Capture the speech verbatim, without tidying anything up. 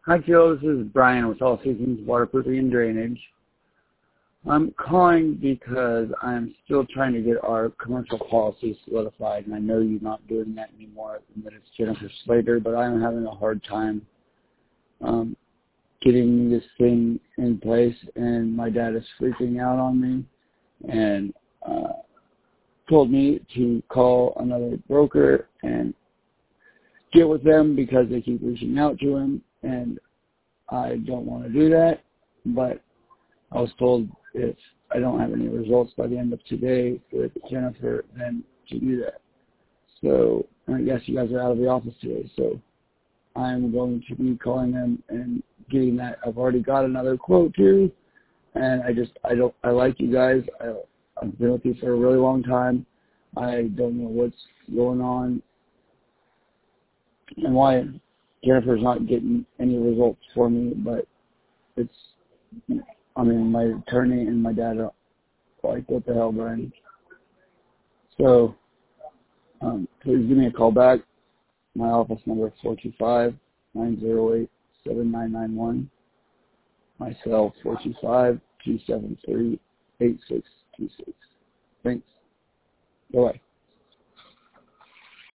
Hi, Joe. This is Brian with All Seasons Waterproofing and Drainage. I'm calling because I'm still trying to get our commercial policy solidified, and I know you're not doing that anymore, and that it's Jennifer Slater, but I'm having a hard time um, getting this thing in place, and my dad is freaking out on me, and uh, told me to call another broker and get with them because they keep reaching out to him, and I don't want to do that, but I was told if I don't have any results by the end of today with Jennifer, then to do that. So I guess you guys are out of the office today, so I'm going to be calling them and getting that. I've already got another quote too, and I just, I don't, I like you guys. I, I've been with you for a really long time. I don't know what's going on and why Jennifer's not getting any results for me, but it's, I mean, my attorney and my dad are like, what the hell, Brian? So, um, please give me a call back. My office number is four two five, nine zero eight, seven nine nine one. My cell, four two five, two seven three, eight six two six. Thanks. Bye-bye.